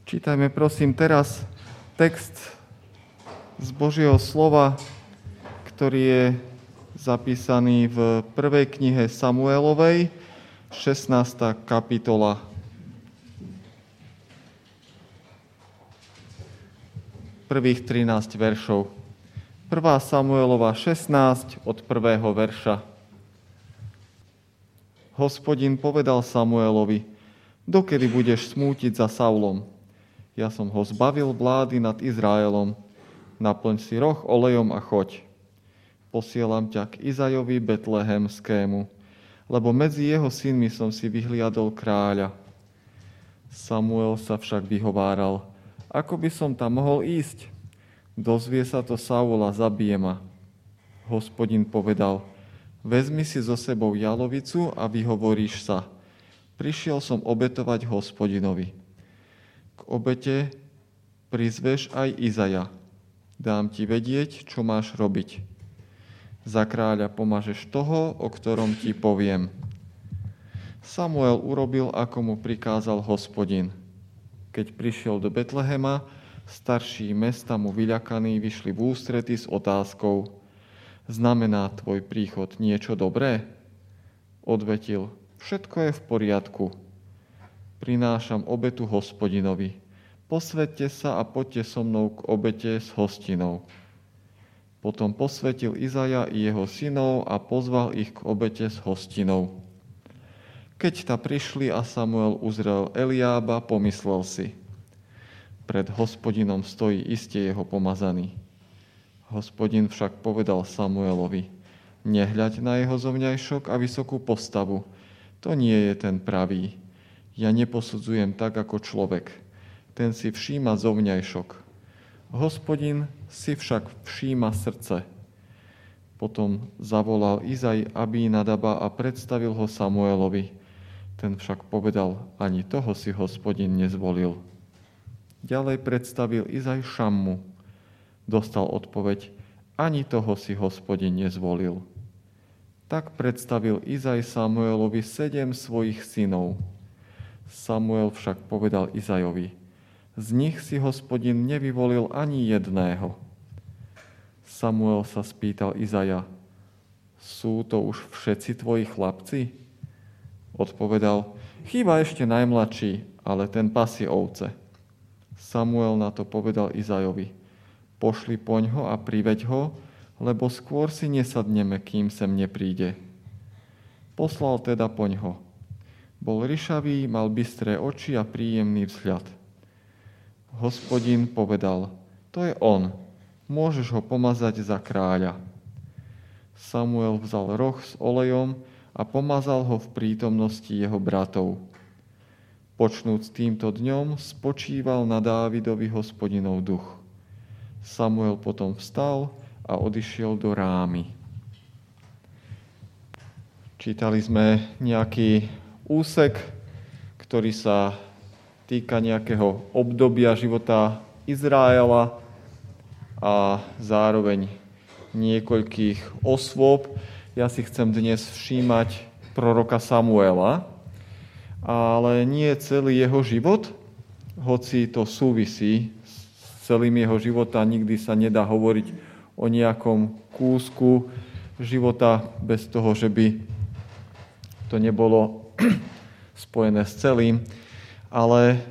Čítajme prosím teraz text z Božieho slova, ktorý je zapísaný v prvej knihe Samuelovej, 16. kapitola. Prvých 13 veršov. 1. Samuelova 16 od 1. verša. Hospodin povedal Samuelovi: dokedy budeš smútiť za Saulom? Ja som ho zbavil vlády nad Izraelom. Naplň si roh olejom a choď. Posielam ťa k Izajovi Betlehemskému, lebo medzi jeho synmi som si vyhliadol kráľa. Samuel sa však vyhováral: ako by som tam mohol ísť? Dozvie sa to Saul a zabije ma. Hospodin povedal: vezmi si so sebou jalovicu a vyhovoríš sa: prišiel som obetovať Hospodinovi. K obete prizveš aj Izaja. Dám ti vedieť, čo máš robiť. Za kráľa pomažeš toho, o ktorom ti poviem. Samuel urobil, ako mu prikázal Hospodin. Keď prišiel do Betlehema, starší mesta mu vyľakaní vyšli v ústrety s otázkou: znamená tvoj príchod niečo dobré? Odvetil: všetko je v poriadku. Prinášam obetu Hospodinovi. Posväťte sa a poďte so mnou k obete s hostinou. Potom posvätil Izaja i jeho synov a pozval ich k obete s hostinou. Keď ta prišli a Samuel uzrel Eliába, pomyslel si: pred Hospodinom stojí iste jeho pomazaný. Hospodin však povedal Samuelovi: nehľaď na jeho zovňajšok a vysokú postavu. To nie je ten pravý. Ja neposudzujem tak ako človek. Ten si všíma zovňajšok. Hospodin si však všíma srdce. Potom zavolal Izaj Abínadaba a predstavil ho Samuelovi. Ten však povedal: ani toho si Hospodin nezvolil. Ďalej predstavil Izaj Šammu. Dostal odpoveď: ani toho si Hospodin nezvolil. Tak predstavil Izaj Samuelovi 7 svojich synov. Samuel však povedal Izajovi: z nich si Hospodin nevyvolil ani jedného. Samuel sa spýtal Izaja: sú to už všetci tvoji chlapci? Odpovedal: chýba ešte najmladší, ale ten pasie ovce. Samuel na to povedal Izajovi: pošli poňho a priveď ho, lebo skôr si nesadneme, kým sem nepríde. Poslal teda poňho. Bol ryšavý, mal bystré oči a príjemný vzhľad. Hospodin povedal: to je on, môžeš ho pomazať za kráľa. Samuel vzal roh s olejom a pomazal ho v prítomnosti jeho bratov. Počnúc týmto dňom spočíval na Dávidovi Hospodinov duch. Samuel potom vstal a odišiel do Rámy. Čítali sme nejaký úsek, ktorý sa týka nejakého obdobia života Izraela a zároveň niekoľkých osôb. Ja si chcem dnes všímať proroka Samuela, ale nie celý jeho život, hoci to súvisí s celým jeho života. Nikdy sa nedá hovoriť o nejakom kúsku života bez toho, že by to nebolo spojené s celým. Ale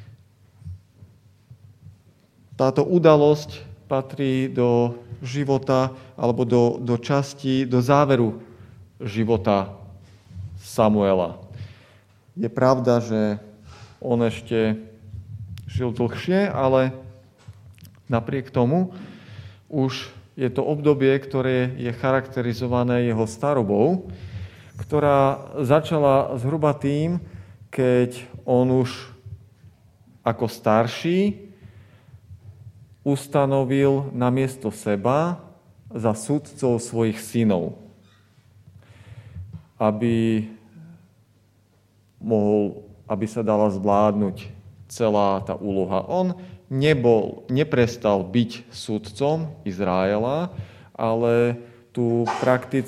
táto udalosť patrí do života alebo do časti, do záveru života Samuela. Je pravda, že on ešte žil dlhšie, ale napriek tomu už je to obdobie, ktoré je charakterizované jeho starobou, ktorá začala zhruba tým, keď on už ako starší ustanovil namiesto seba za sudcov svojich synov, aby sa dala zvládnuť celá tá úloha. On neprestal byť sudcom Izraela, ale tú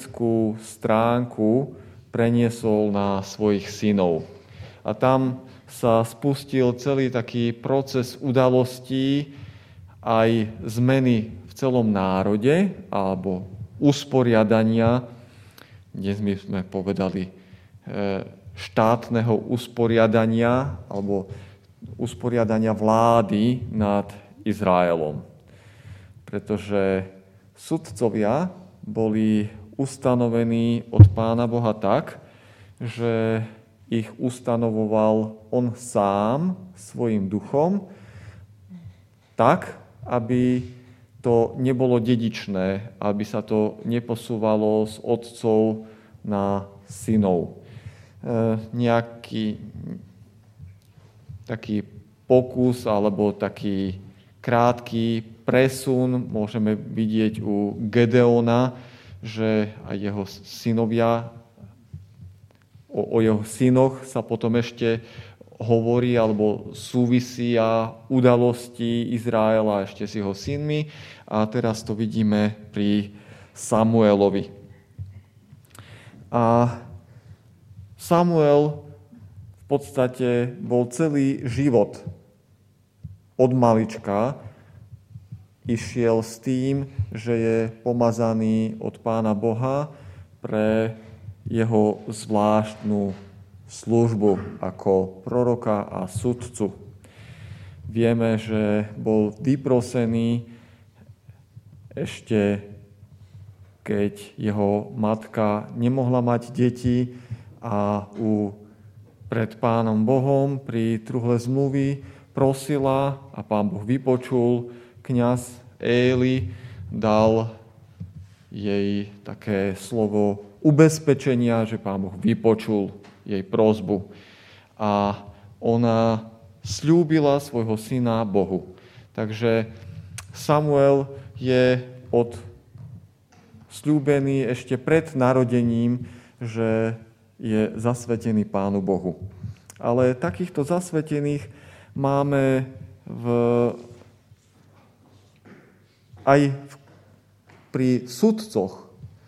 praktickú stránku preniesol na svojich synov. A tam sa spustil celý taký proces udalostí aj zmeny v celom národe alebo usporiadania, dnes my sme povedali štátneho usporiadania alebo usporiadania vlády nad Izraelom. Pretože sudcovia boli ustanovení od Pána Boha tak, že ich ustanovoval on sám svojim duchom, tak, aby to nebolo dedičné, aby sa to neposúvalo z otcov na synov. Nejaký taký pokus alebo taký krátky presun môžeme vidieť u Gedeona, že aj jeho synovia, o jeho synoch sa potom ešte hovorí alebo súvisia udalosti Izraela ešte s jeho synmi. A teraz to vidíme pri Samuelovi. A Samuel v podstate bol celý život od malička išiel s tým, že je pomazaný od Pána Boha pre jeho zvláštnu službu ako proroka a sudcu. Vieme, že bol vyprosený ešte keď jeho matka nemohla mať deti a pred Pánom Bohom pri truhle zmluvy prosila a Pán Boh vypočul. Kňaz Éli dal jej také slovo ubezpečenia, že Pán Boh vypočul jej prosbu. A ona sľúbila svojho syna Bohu. Takže Samuel je sľúbený ešte pred narodením, že je zasvetený Pánu Bohu. Ale takýchto zasvetených máme aj pri sudcoch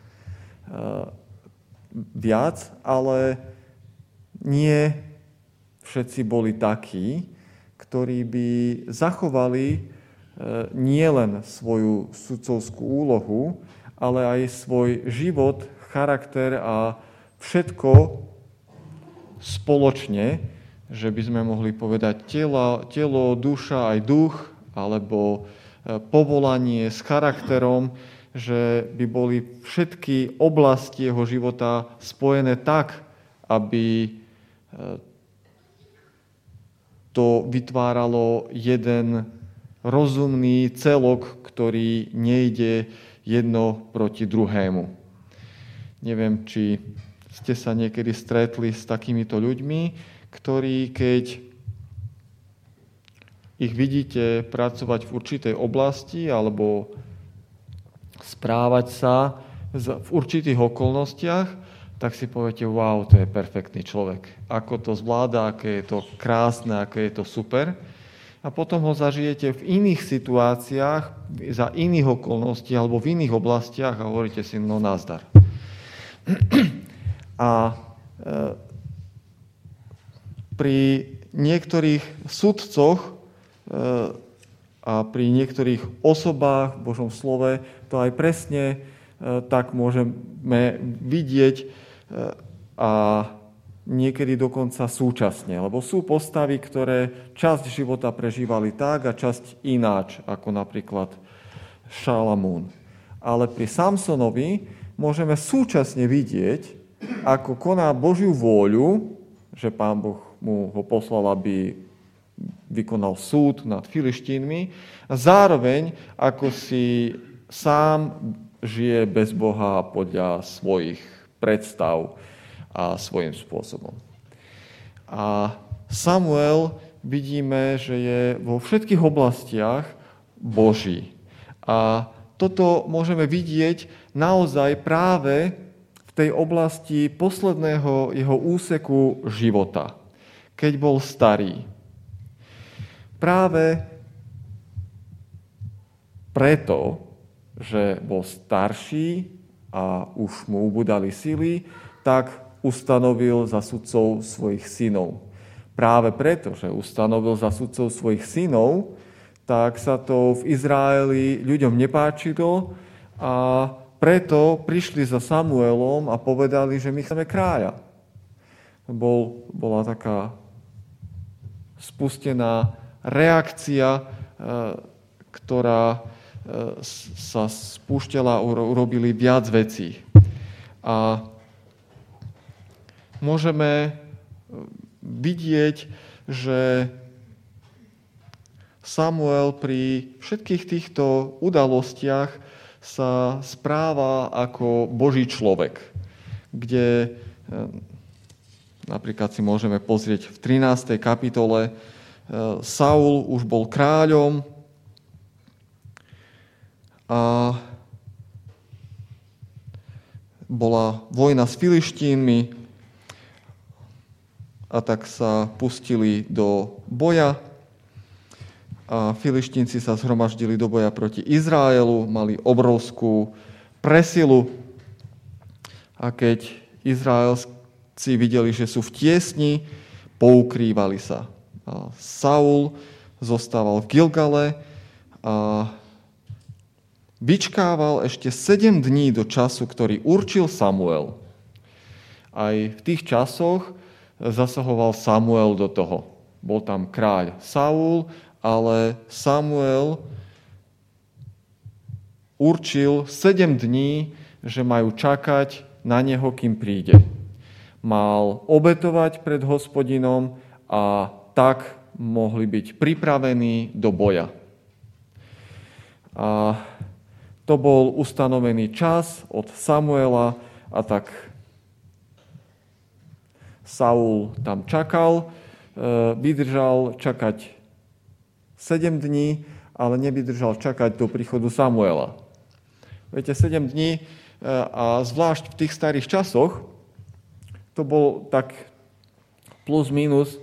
viac, ale nie všetci boli takí, ktorí by zachovali nielen svoju sudcovskú úlohu, ale aj svoj život, charakter a všetko spoločne, že by sme mohli povedať telo, duša aj duch, alebo povolanie s charakterom, že by boli všetky oblasti jeho života spojené tak, aby to vytváralo jeden rozumný celok, ktorý nejde jedno proti druhému. Neviem, či ste sa niekedy stretli s takýmito ľuďmi, ktorí, keď ich vidíte pracovať v určitej oblasti alebo správať sa v určitých okolnostiach, tak si poviete, wow, to je perfektný človek. Ako to zvláda, aké je to krásne, aké je to super. A potom ho zažijete v iných situáciách, za iných okolností alebo v iných oblastiach a hovoríte si, no nazdar. A pri niektorých sudcoch a pri niektorých osobách v Božom slove to aj presne tak môžeme vidieť a niekedy dokonca súčasne. Lebo sú postavy, ktoré časť života prežívali tak a časť ináč, ako napríklad Šalamún. Ale pri Samsonovi môžeme súčasne vidieť, ako koná Božiu vôľu, že Pán Boh mu ho poslal, aby vykonal súd nad Filištínmi a zároveň ako si sám žije bez Boha podľa svojich predstav a svojím spôsobom. A Samuel vidíme, že je vo všetkých oblastiach Boží. A toto môžeme vidieť naozaj práve v tej oblasti posledného jeho úseku života, keď bol starý. Práve preto, že bol starší a už mu ubudali sily, tak ustanovil za sudcov svojich synov. práve preto, že ustanovil za sudcov svojich synov, tak sa to v Izraeli ľuďom nepáčilo a preto prišli za Samuelom a povedali, že my chceme kráľa. Bola taká spustená reakcia, ktorá sa spúšťala a urobili viac vecí. A môžeme vidieť, že Samuel pri všetkých týchto udalostiach sa správa ako Boží človek, kde napríklad si môžeme pozrieť v 13. kapitole, Saul už bol kráľom a bola vojna s Filištínmi a tak sa pustili do boja. A Filištínci sa zhromaždili do boja proti Izraelu, mali obrovskú presilu. A keď Izraelci videli, že sú v tiesni, poukrývali sa. A Saul zostával v Gilgale a vyčkával ešte 7 dní do času, ktorý určil Samuel. Aj v tých časoch zasahoval Samuel do toho. Bol tam kráľ Saul, ale Samuel určil 7 dní, že majú čakať na neho, kým príde. Mal obetovať pred Hospodinom a tak mohli byť pripravení do boja. A to bol ustanovený čas od Samuela a tak Saul tam čakal, vydržal čakať 7 dní, ale nevydržal čakať do príchodu Samuela. Viete, 7 dní a zvlášť v tých starých časoch, to bol tak plus minus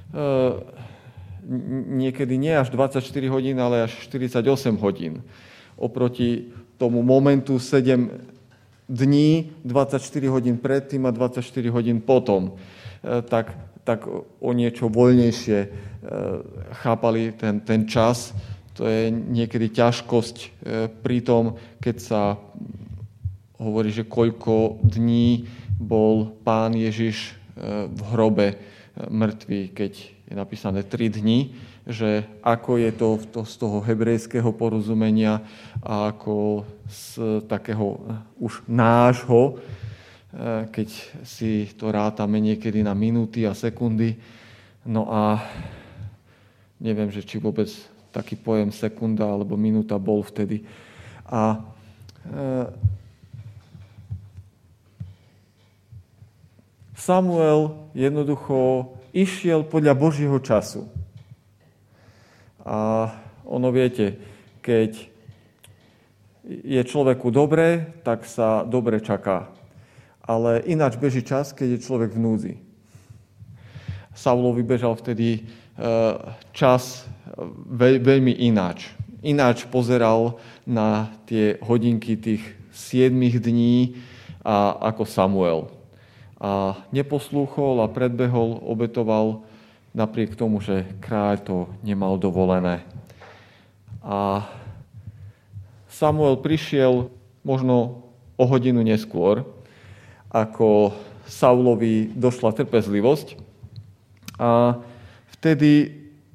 niekedy nie až 24 hodín, ale až 48 hodín. Oproti tomu momentu 7 dní, 24 hodín predtým a 24 hodín potom, tak o niečo voľnejšie chápali ten čas. To je niekedy ťažkosť pri tom, keď sa hovorí, že koľko dní bol Pán Ježiš v hrobe mŕtvý, keď je napísané 3 dni, že ako je to z toho hebrejského porozumenia a ako z takého už nášho, keď si to rátame niekedy na minúty a sekundy. No a neviem, že či vôbec taký pojem sekunda alebo minúta bol vtedy. A Samuel jednoducho išiel podľa Božieho času. A ono viete, keď je človeku dobre, tak sa dobre čaká. Ale ináč beží čas, keď je človek v núdzi. Saulovi bežal vtedy čas veľmi ináč. Ináč pozeral na tie hodinky tých 7 dní ako Samuel. A neposlúchol a predbehol, obetoval napriek tomu, že kráľ to nemal dovolené. A Samuel prišiel možno o hodinu neskôr, ako Saulovi došla trpezlivosť. A vtedy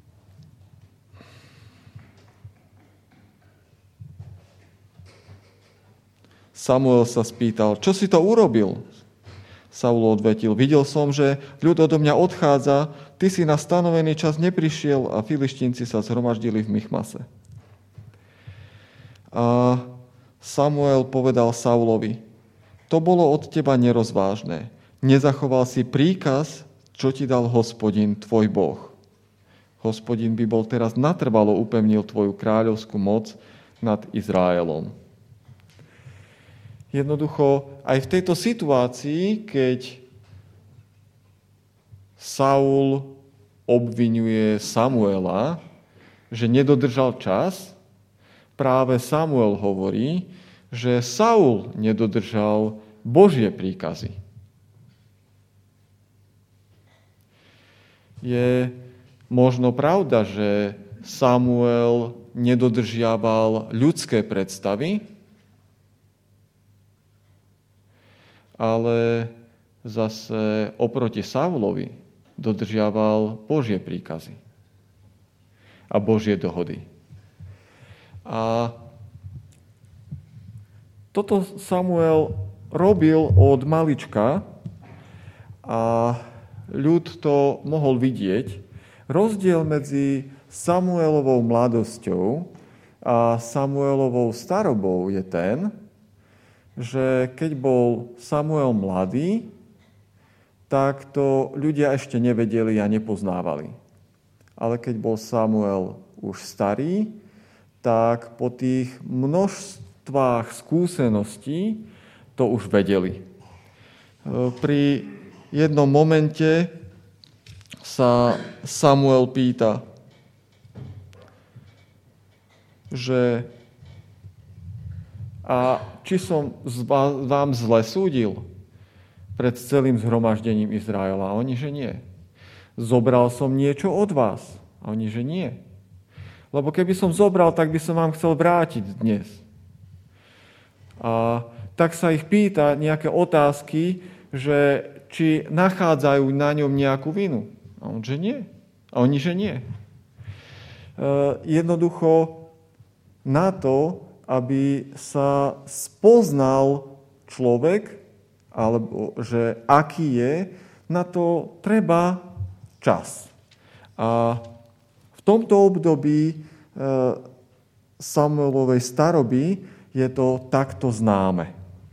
Samuel sa spýtal, čo si to urobil? Saul odvetil, videl som, že ľud odo mňa odchádza, ty si na stanovený čas neprišiel a Filištínci sa zhromaždili v Michmase. A Samuel povedal Saulovi, to bolo od teba nerozvážne. Nezachoval si príkaz, čo ti dal Hospodin, tvoj Boh. Hospodin by bol teraz natrvalo upevnil tvoju kráľovskú moc nad Izraelom. Jednoducho, aj v tejto situácii, keď Saul obviňuje Samuela, že nedodržal čas, práve Samuel hovorí, že Saul nedodržal Božie príkazy. Je možno pravda, že Samuel nedodržiaval ľudské predstavy, ale zase oproti Saulovi dodržiaval Božie príkazy a Božie dohody. A toto Samuel robil od malička a ľud to mohol vidieť. Rozdiel medzi Samuelovou mladosťou a Samuelovou starobou je ten, že keď bol Samuel mladý, tak to ľudia ešte nevedeli a nepoznávali. Ale keď bol Samuel už starý, tak po tých množstvách skúseností to už vedeli. Pri jednom momente sa Samuel pýta, že a či som vám zle súdil pred celým zhromaždením Izraela? A oni, že nie. Zobral som niečo od vás? A oni, že nie. Lebo keby som zobral, tak by som vám chcel vrátiť dnes. A tak sa ich pýta nejaké otázky, že či nachádzajú na ňom nejakú vinu. A on, že nie. A oni, že nie. Jednoducho na to, aby sa spoznal človek, alebo že aký je, na to treba čas. A v tomto období Samuelovej staroby je to takto známe.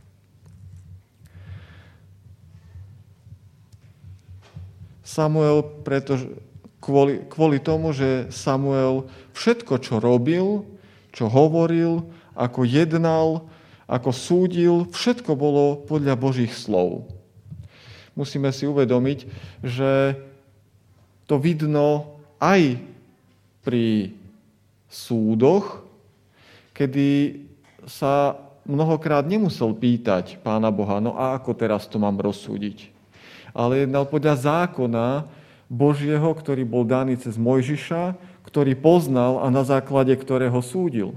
Samuel, pretože kvôli tomu, že Samuel všetko, čo robil, čo hovoril, ako jednal, ako súdil, všetko bolo podľa Božích slov. Musíme si uvedomiť, že to vidno aj pri súdoch, kedy sa mnohokrát nemusel pýtať Pána Boha, no a ako teraz to mám rozsúdiť? Ale jednal podľa zákona Božieho, ktorý bol daný cez Mojžiša, ktorý poznal a na základe ktorého súdil.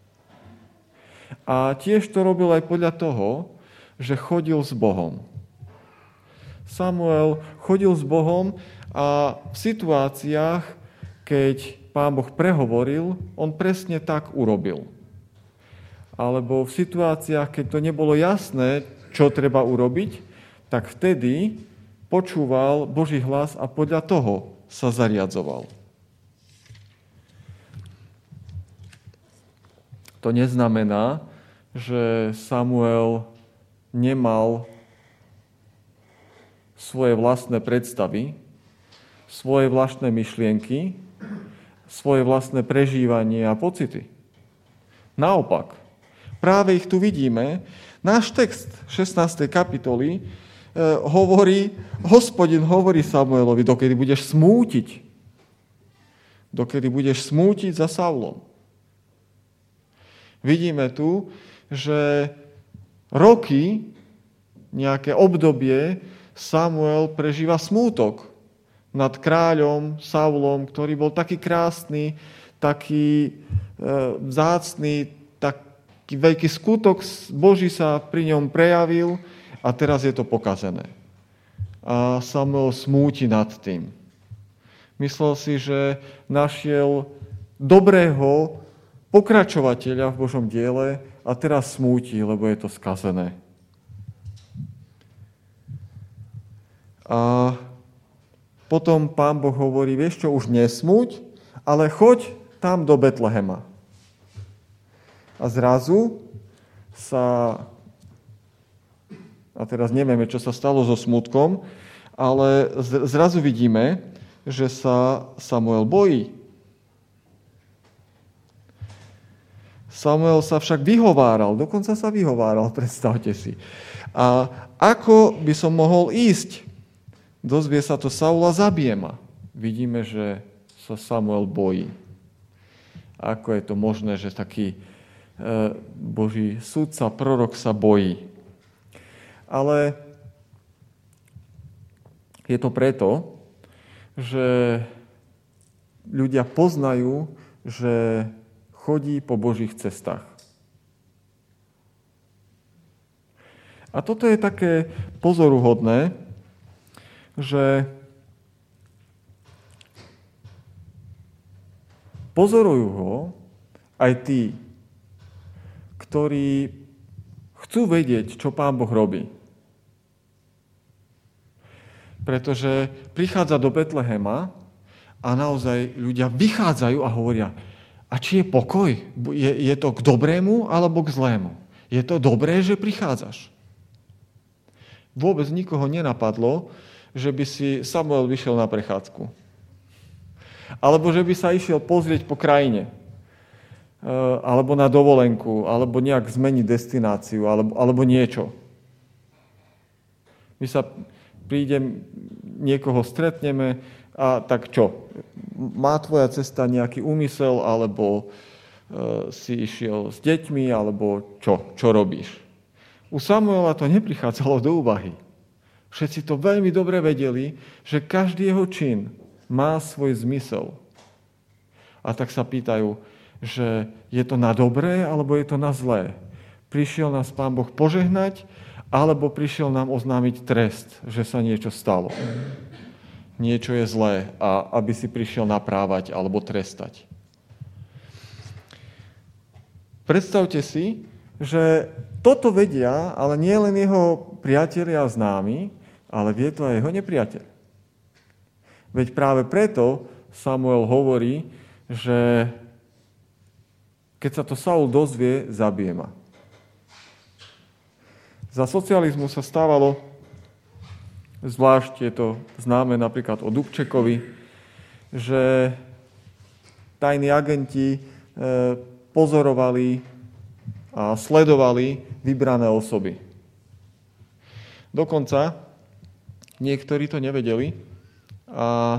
A tiež to robil aj podľa toho, že chodil s Bohom. Samuel chodil s Bohom a v situáciách, keď Pán Boh prehovoril, on presne tak urobil. Alebo v situáciách, keď to nebolo jasné, čo treba urobiť, tak vtedy počúval Boží hlas a podľa toho sa zariadzoval. To neznamená, že Samuel nemal svoje vlastné predstavy, svoje vlastné myšlienky, svoje vlastné prežívanie a pocity. Naopak, práve ich tu vidíme. Náš text 16. kapitoly Hospodin hovorí Samuelovi, dokedy budeš smútiť. Dokedy budeš smútiť za Saulom. Vidíme tu, že roky, nejaké obdobie, Samuel prežíva smútok nad kráľom Saulom, ktorý bol taký krásny, taký vzácny, taký veľký skutok Boží sa pri ňom prejavil a teraz je to pokazené. A Samuel smúti nad tým. Myslel si, že našiel dobrého pokračovateľa v Božom diele a teraz smúti, lebo je to skazené. A potom Pán Boh hovorí, vieš čo, už nesmúť, ale choď tam do Betlehema. A zrazu sa, a teraz nevieme, čo sa stalo so smútkom, ale zrazu vidíme, že sa Samuel bojí. Samuel sa však vyhováral, dokonca sa vyhováral, predstavte si. A ako by som mohol ísť? Dozvie sa to Saula, zabije ma. Vidíme, že sa Samuel bojí. Ako je to možné, že taký Boží sudca, prorok sa bojí? Ale je to preto, že ľudia poznajú, že chodí po Božích cestách. A toto je také pozoruhodné, že pozorujú ho aj tí, ktorí chcú vedieť, čo Pán Boh robí. Pretože prichádza do Betlehema a naozaj ľudia vychádzajú a hovoria, a či je pokoj? Je to k dobrému alebo k zlému? Je to dobré, že prichádzaš? Vôbec nikoho nenapadlo, že by si Samuel vyšiel na prechádzku. Alebo že by sa išiel pozrieť po krajine. Alebo na dovolenku, alebo nejak zmeniť destináciu, alebo niečo. My sa prídem, niekoho stretneme a tak čo? Má tvoja cesta nejaký úmysel, alebo si išiel s deťmi, alebo čo? Čo robíš? U Samuela to neprichádzalo do úvahy. Všetci to veľmi dobre vedeli, že každý jeho čin má svoj zmysel. A tak sa pýtajú, že je to na dobré, alebo je to na zlé. Prišiel nás Pán Boh požehnať, alebo prišiel nám oznámiť trest, že sa niečo stalo. Niečo je zlé, a aby si prišiel naprávať alebo trestať. Predstavte si, že toto vedia, ale nie len jeho priatelia a známi, ale vie to aj jeho nepriateľ. Veď práve preto Samuel hovorí, že keď sa to Saul dozvie, zabije ma. Za socializmu sa stávalo, zvlášť je to známe napríklad o Dubčekovi, že tajní agenti pozorovali a sledovali vybrané osoby. Dokonca niektorí to nevedeli a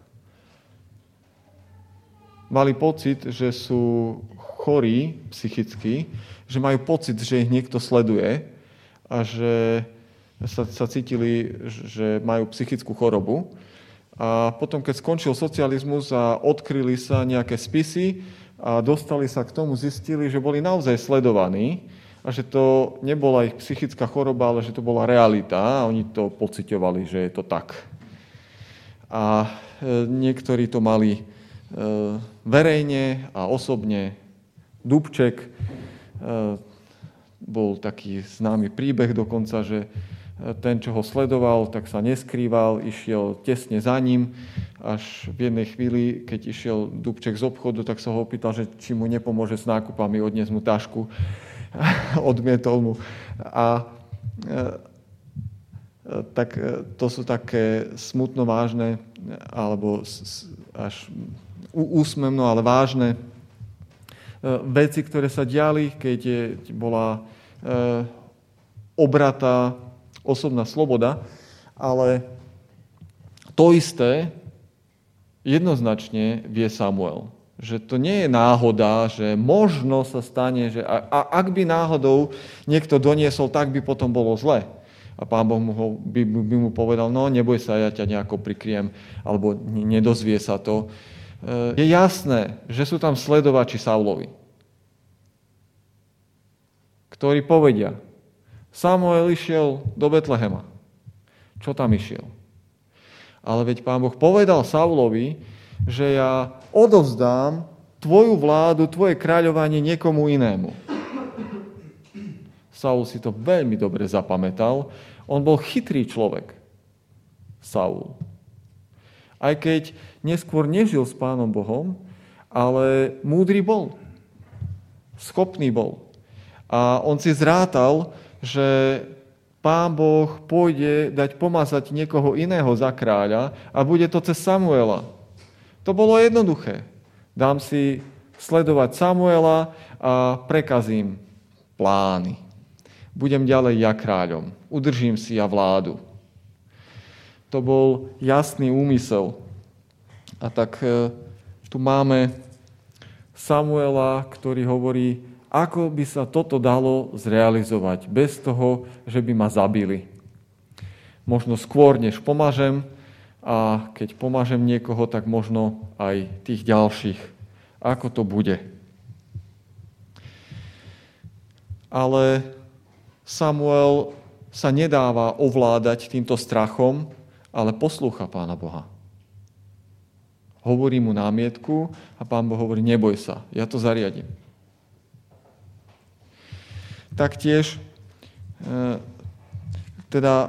mali pocit, že sú chorí psychicky, že majú pocit, že ich niekto sleduje a že sa cítili, že majú psychickú chorobu. A potom, keď skončil socializmus a odkryli sa nejaké spisy a dostali sa k tomu, zistili, že boli naozaj sledovaní a že to nebola ich psychická choroba, ale že to bola realita a oni to pociťovali, že je to tak. A niektorí to mali verejne a osobne. Dubček, bol taký známy príbeh dokonca, že ten, čo ho sledoval, tak sa neskrýval, išiel tesne za ním, až v jednej chvíli, keď išiel Dubček z obchodu, tak sa ho opýtal, že či mu nepomôže s nákupami, odniesť mu tašku, odmietol mu. A tak to sú také smutno vážne, alebo až úsmevno, ale vážne veci, ktoré sa diali, keď bola obratá osobná sloboda, ale to isté jednoznačne vie Samuel. Že to nie je náhoda, že možno sa stane, že ak by náhodou niekto doniesol, tak by potom bolo zle. A Pán Boh by mu povedal, no neboj sa, ja ťa nejako prikryjem, alebo nedozvie sa to. Je jasné, že sú tam sledovači Saulovi, ktorí povedia, Samuel išiel do Betlehema. Čo tam išiel? Ale veď Pán Boh povedal Saulovi, že ja odovzdám tvoju vládu, tvoje kráľovanie niekomu inému. Saul si to veľmi dobre zapamätal. On bol chytrý človek. Saul. Aj keď neskôr nežil s Pánom Bohom, ale múdry bol. Schopný bol. A on si zrátal, že Pán Boh pôjde dať pomazať niekoho iného za kráľa a bude to cez Samuela. To bolo jednoduché. Dám si sledovať Samuela a prekazím plány. Budem ďalej ja kráľom. Udržím si ja vládu. To bol jasný úmysel. A tak tu máme Samuela, ktorý hovorí, ako by sa toto dalo zrealizovať bez toho, že by ma zabili. Možno skôr, než pomažem, a keď pomážem niekoho, tak možno aj tých ďalších. Ako to bude? Ale Samuel sa nedáva ovládať týmto strachom, ale poslúcha Pána Boha. Hovorí mu námietku a Pán Boh hovorí, neboj sa, ja to zariadím. Taktiež teda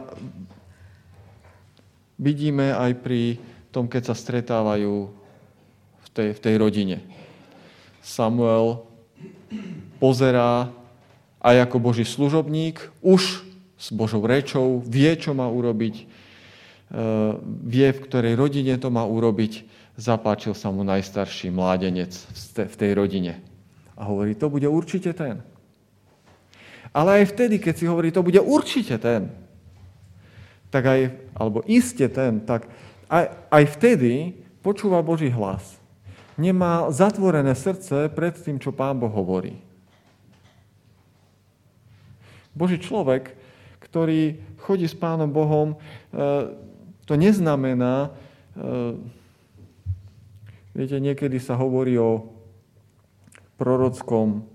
vidíme aj pri tom, keď sa stretávajú v tej rodine. Samuel pozerá aj ako Boží služobník, už s Božou rečou, vie, čo má urobiť, vie, v ktorej rodine to má urobiť. Zapáčil sa mu najstarší mládenec v tej rodine. A hovorí, to bude určite ten. Ale aj vtedy, keď si hovorí, to bude určite ten, tak aj, alebo iste ten, tak aj vtedy počúva Boží hlas. Nemá zatvorené srdce pred tým, čo Pán Boh hovorí. Boží človek, ktorý chodí s Pánom Bohom, to neznamená, viete, niekedy sa hovorí o prorockom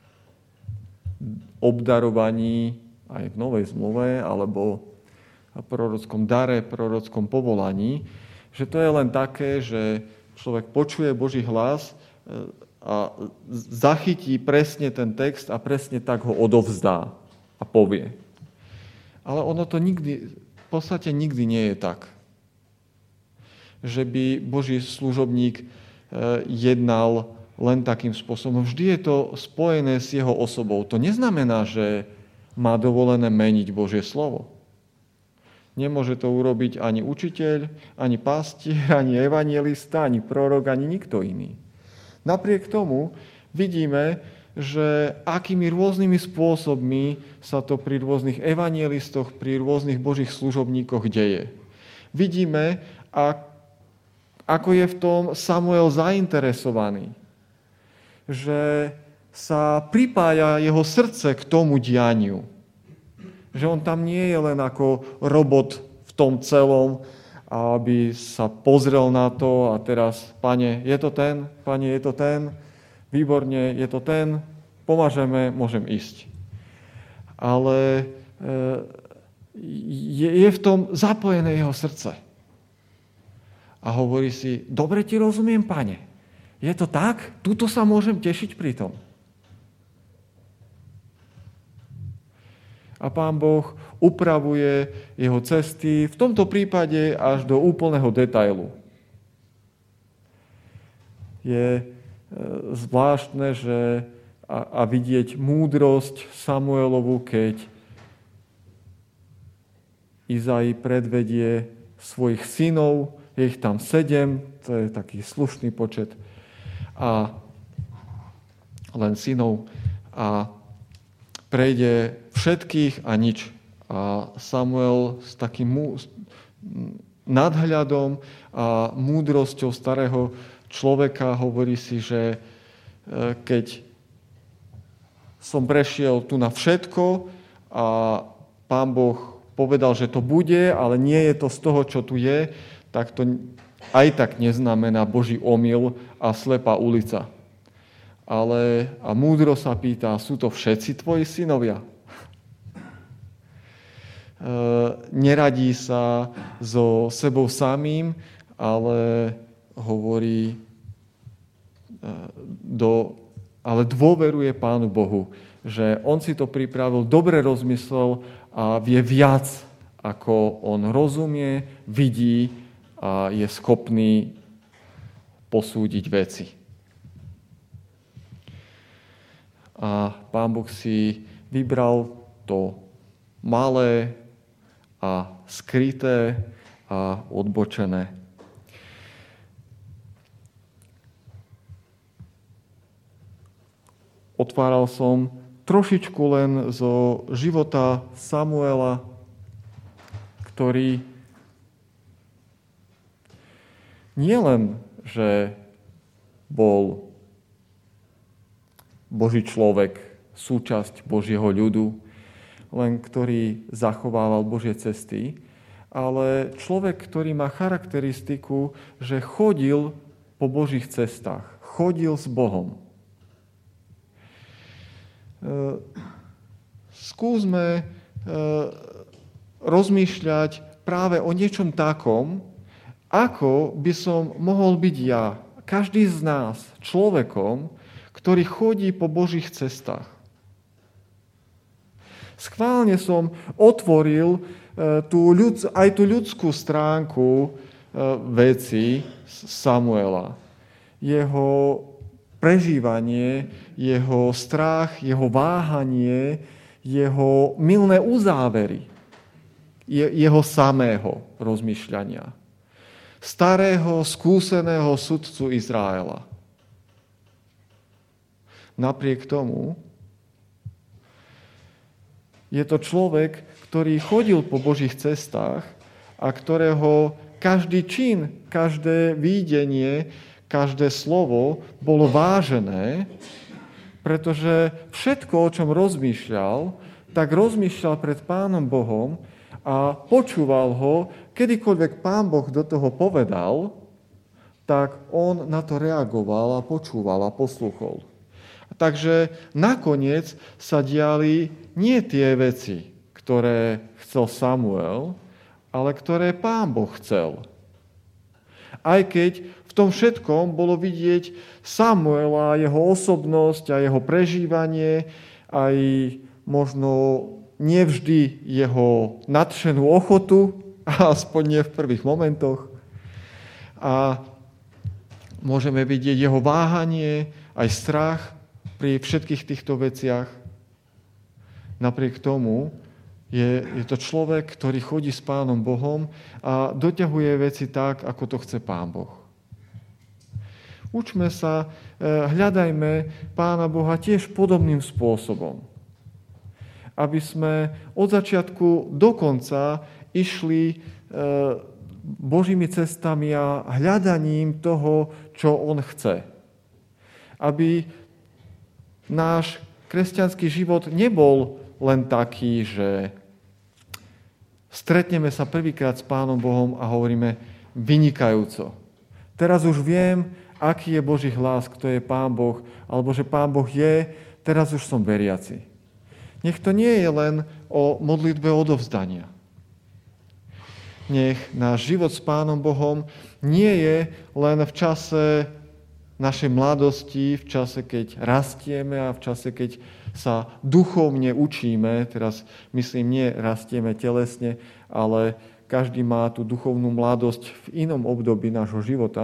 obdarovaní aj v Novej zmluve, alebo prorockom dare, prorockom povolaní, že to je len také, že človek počuje Boží hlas a zachytí presne ten text a presne tak ho odovzdá a povie. Ale ono to nikdy, v podstate nikdy nie je tak, že by Boží služobník jednal len takým spôsobom. Vždy je to spojené s jeho osobou. To neznamená, že má dovolené meniť Božie slovo. Nemôže to urobiť ani učiteľ, ani pastier, ani evanjelista, ani prorok, ani nikto iný. Napriek tomu vidíme, že akými rôznymi spôsobmi sa to pri rôznych evanjelistoch, pri rôznych Božích služobníkoch deje. Vidíme, ako je v tom Samuel zainteresovaný, že sa pripája jeho srdce k tomu dianiu. Že on tam nie je len ako robot v tom celom, aby sa pozrel na to a teraz, Pane, je to ten? Pane, je to ten? Výborne, je to ten? Pomážeme, môžem ísť. Ale je v tom zapojené jeho srdce. A hovorí si, dobre ti rozumiem, Pane. Je to tak? Tuto sa môžem tešiť pri tom. A Pán Boh upravuje jeho cesty, v tomto prípade až do úplného detailu. Je zvláštne, že a vidieť múdrosť Samuelovu, keď Izai predvedie svojich synov, je ich tam 7, to je taký slušný počet, a len synov, a prejde všetkých a nič. A Samuel s takým nadhľadom a múdrosťou starého človeka hovorí si, že keď som prešiel tu na všetko a Pán Boh povedal, že to bude, ale nie je to z toho, čo tu je, tak to aj tak neznamená Boží omyl a slepá ulica. A múdro sa pýta, sú to všetci tvoji synovia? Neradí sa so sebou samým, ale hovorí, ale dôveruje Pánu Bohu, že on si to pripravil, dobre rozmyslel a vie viac, ako on rozumie, vidí a je schopný posúdiť veci. A Pán Boh si vybral to malé a skryté a odbočené. Otváral som trošičku len zo života Samuela, ktorý nielen, že bol Boží človek, súčasť Božieho ľudu, len ktorý zachovával Božie cesty, ale človek, ktorý má charakteristiku, že chodil po Božích cestách, chodil s Bohom. Skúsme rozmýšľať práve o niečom takom, ako by som mohol byť ja, každý z nás, človekom, ktorý chodí po Božích cestách. Schválne som otvoril aj tú ľudskú stránku veci Samuela. Jeho prežívanie, jeho strach, jeho váhanie, jeho mylné uzávery, jeho samého rozmýšľania. Starého, skúseného sudcu Izraela. Napriek tomu je to človek, ktorý chodil po Božích cestách a ktorého každý čin, každé videnie, každé slovo bolo vážené, pretože všetko, o čom rozmýšľal, tak rozmýšľal pred Pánom Bohom a počúval ho, kedykoľvek Pán Boh do toho povedal, tak on na to reagoval a počúval a poslúchol. Takže nakoniec sa diali nie tie veci, ktoré chcel Samuel, ale ktoré Pán Boh chcel. Aj keď v tom všetkom bolo vidieť Samuela, jeho osobnosť a jeho prežívanie, aj možno nevždy jeho nadšenú ochotu, aspoň nie v prvých momentoch. A môžeme vidieť jeho váhanie, aj strach pri všetkých týchto veciach. Napriek tomu je to človek, ktorý chodí s Pánom Bohom a doťahuje veci tak, ako to chce Pán Boh. Učme sa, hľadajme Pána Boha tiež podobným spôsobom. Aby sme od začiatku do konca išli Božími cestami a hľadaním toho, čo On chce. Aby náš kresťanský život nebol len taký, že stretneme sa prvýkrát s Pánom Bohom a hovoríme vynikajúco. Teraz už viem, aký je Boží hlas, kto je Pán Boh, alebo že Pán Boh je, teraz už som veriaci. Nech to nie je len o modlitbe odovzdania. Nech náš život s Pánom Bohom nie je len v čase našej mladosti, v čase, keď rastieme a v čase, keď sa duchovne učíme. Teraz myslím, nie rastieme telesne, ale každý má tú duchovnú mladosť v inom období nášho života.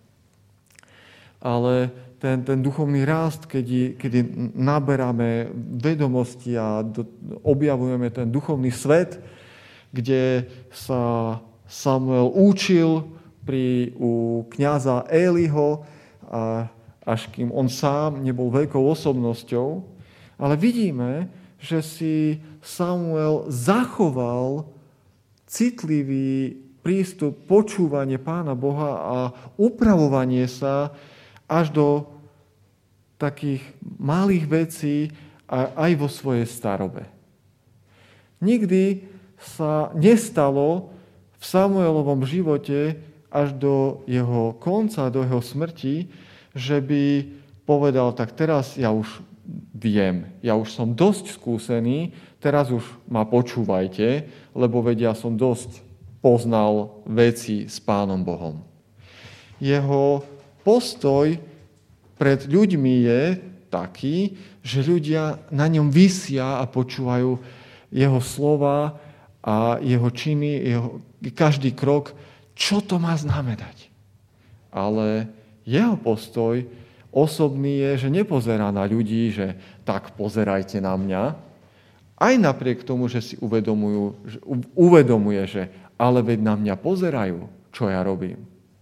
Ale ten duchovný rast, kedy naberáme vedomosti a objavujeme ten duchovný svet, kde sa Samuel učil u kňaza Éliho, až kým on sám nebol veľkou osobnosťou. Ale vidíme, že si Samuel zachoval citlivý prístup, počúvanie Pána Boha a upravovanie sa až do takých malých vecí aj vo svojej starobe. Nikdy sa nestalo v Samuelovom živote až do jeho konca, do jeho smrti, že by povedal, tak teraz ja už viem, ja už som dosť skúsený, teraz už ma počúvajte, lebo vedia, som dosť poznal veci s Pánom Bohom. Jeho postoj pred ľuďmi je taký, že ľudia na ňom visia a počúvajú jeho slova a jeho činy, každý krok, čo to má znamenať. Ale jeho postoj osobný je, že nepozerá na ľudí, že tak pozerajte na mňa, aj napriek tomu, že si uvedomuje, že ale veď na mňa pozerajú, čo ja robím.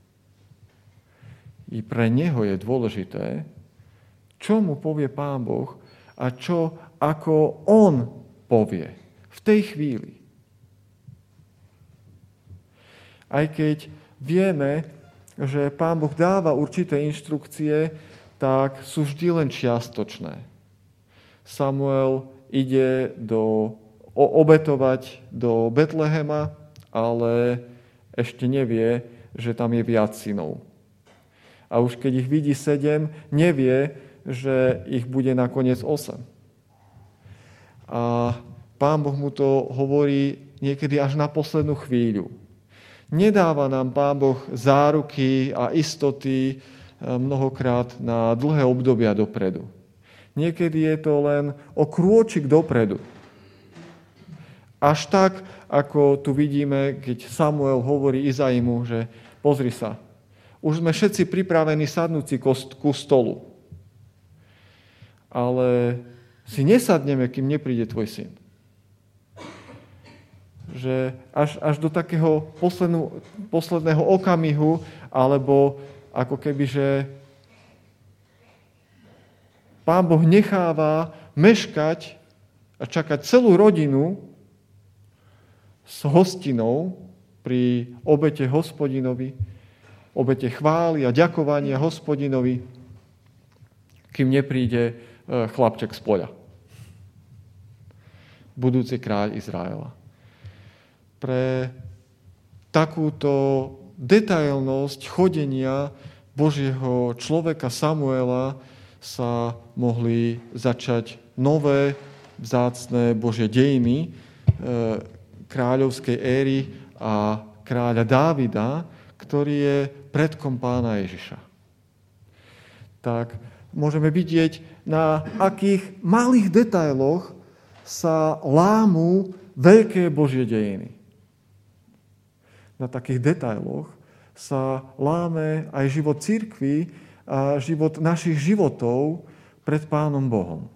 I pre neho je dôležité, čo mu povie Pán Boh a čo ako on povie v tej chvíli. Aj keď vieme, že Pán Boh dáva určité inštrukcie, tak sú vždy len čiastočné. Samuel ide obetovať do Betlehema ale ešte nevie, že tam je viac synov. A už keď ich vidí 7, nevie, že ich bude nakoniec 8. A Pán Boh mu to hovorí niekedy až na poslednú chvíľu. Nedáva nám Pán Boh záruky a istoty mnohokrát na dlhé obdobia dopredu. Niekedy je to len o krôčik dopredu. Až tak, ako tu vidíme, keď Samuel hovorí Izaimu, že pozri sa, už sme všetci pripravení sadnúť si ku stolu. Ale si nesadneme, kým nepríde tvoj syn. Že až do takého posledného okamihu, alebo ako keby, že Pán Boh necháva meškať a čakať celú rodinu s hostinou pri obete Hospodinovi, obete chvály a ďakovania Hospodinovi, kým nepríde chlapček z poľa. Budúci kráľ Izraela. Pre takúto detailnosť chodenia Božieho človeka Samuela sa mohli začať nové, vzácne Božie dejiny kráľovskej éry a kráľa Dávida, ktorý je predkom Pána Ježiša. Tak môžeme vidieť, na akých malých detailoch sa lámú veľké Božie dejiny. Na takých detailoch sa láme aj život cirkvi a život našich životov pred Pánom Bohom.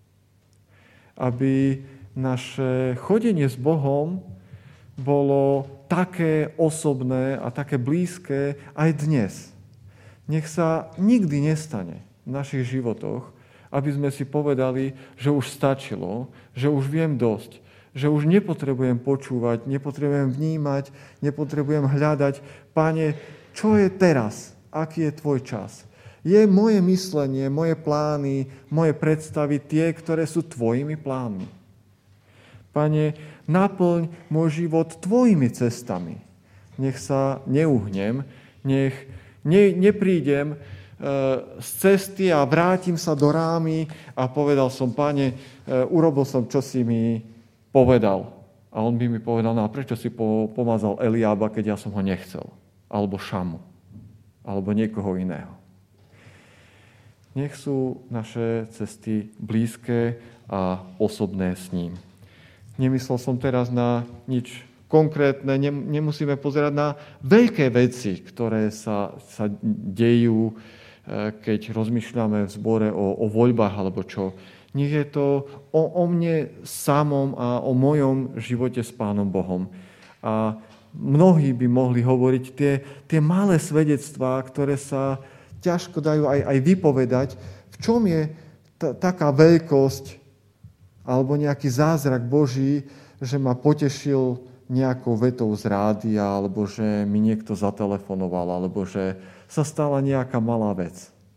Aby naše chodenie s Bohom bolo také osobné a také blízke aj dnes. Nech sa nikdy nestane v našich životoch, aby sme si povedali, že už stačilo, že už viem dosť, že už nepotrebujem počúvať, nepotrebujem vnímať, nepotrebujem hľadať. Pane, čo je teraz? Aký je tvoj čas? Je moje myslenie, moje plány, moje predstavy tie, ktoré sú tvojimi plánmi. Pane, naplň môj život tvojimi cestami. Nech sa neuhnem, nech neprídem z cesty a vrátim sa do rámy a povedal som, Pane, urobil som, čo si mi povedal. A on by mi povedal, no a prečo si pomazal Eliába, keď ja som ho nechcel? Alebo Šamu. Alebo niekoho iného. Nech sú naše cesty blízke a osobné s ním. Nemyslel som teraz na nič konkrétne, nemusíme pozerať na veľké veci, ktoré sa dejú, keď rozmýšľame v zbore o voľbách alebo čo. Nech je to o mne samom a o mojom živote s Pánom Bohom. A mnohí by mohli hovoriť tie malé svedectvá, ktoré sa ťažko dajú aj vypovedať, v čom je taká veľkosť alebo nejaký zázrak Boží, že ma potešil nejakou vetou z rádia, alebo že mi niekto zatelefonoval, alebo že sa stala nejaká malá vec.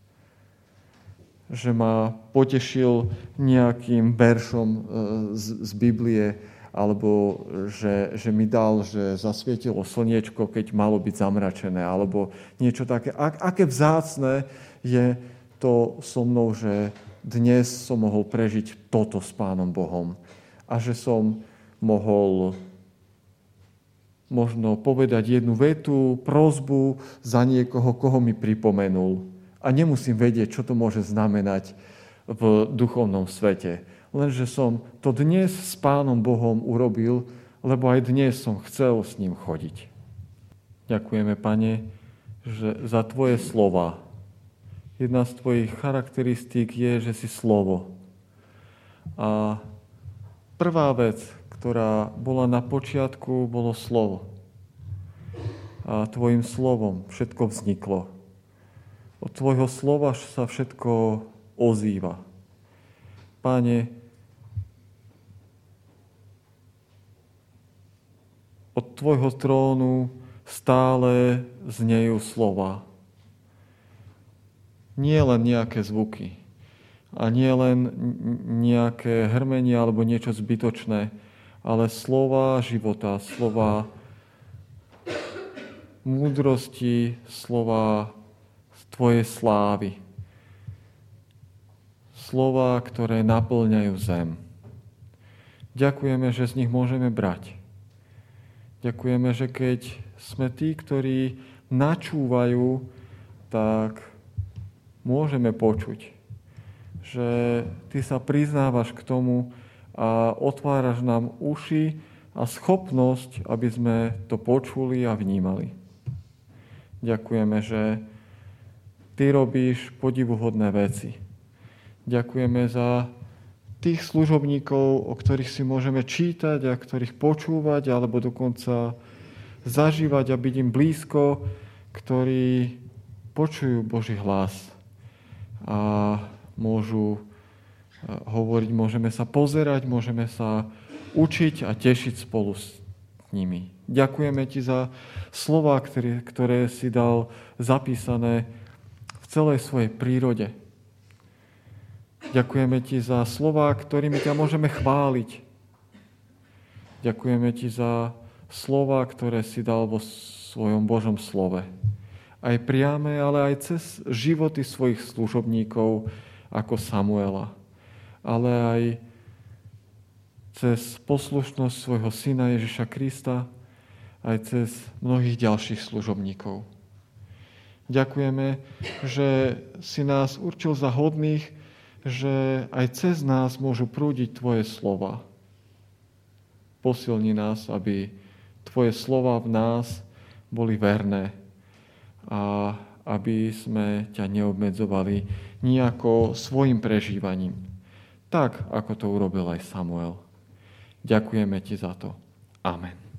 Že ma potešil nejakým veršom z Biblie, alebo že mi dal, že zasvietilo slniečko, keď malo byť zamračené, alebo niečo také. Aké vzácne je to so mnou, že dnes som mohol prežiť toto s Pánom Bohom a že som mohol možno povedať jednu vetu, prosbu za niekoho, koho mi pripomenul. A nemusím vedieť, čo to môže znamenať v duchovnom svete. Lenže som to dnes s Pánom Bohom urobil, lebo aj dnes som chcel s ním chodiť. Ďakujeme, Pane, že za Tvoje slova. Jedna z Tvojich charakteristík je, že si slovo. A prvá vec, ktorá bola na počiatku, bolo slovo. A Tvojim slovom všetko vzniklo. Od Tvojho slova sa všetko ozýva. Pane, od Tvojho trónu stále znejú slova. Nie len nejaké zvuky a nie len nejaké hrmenie alebo niečo zbytočné, ale slova života, slova múdrosti, slova z tvojej slávy. Slova, ktoré naplňajú zem. Ďakujeme, že z nich môžeme brať. Ďakujeme, že keď sme tí, ktorí načúvajú, tak môžeme počuť, že ty sa priznávaš k tomu a otváraš nám uši a schopnosť, aby sme to počuli a vnímali. Ďakujeme, že ty robíš podivuhodné veci. Ďakujeme za tých služobníkov, o ktorých si môžeme čítať a ktorých počúvať, alebo dokonca zažívať a byť im blízko, ktorí počujú Boží hlas a môžu hovoriť, môžeme sa pozerať, môžeme sa učiť a tešiť spolu s nimi. Ďakujeme ti za slová, ktoré si dal zapísané v celej svojej prírode. Ďakujeme ti za slová, ktorými ťa môžeme chváliť. Ďakujeme ti za slová, ktoré si dal vo svojom Božom slove. Aj priame, ale aj cez životy svojich služobníkov ako Samuela. Ale aj cez poslušnosť svojho syna Ježiša Krista, aj cez mnohých ďalších služobníkov. Ďakujeme, že si nás určil za hodných, že aj cez nás môžu prúdiť tvoje slova. Posilni nás, aby tvoje slova v nás boli verné a aby sme ťa neobmedzovali nejako svojim prežívaním. Tak, ako to urobil aj Samuel. Ďakujeme ti za to. Amen.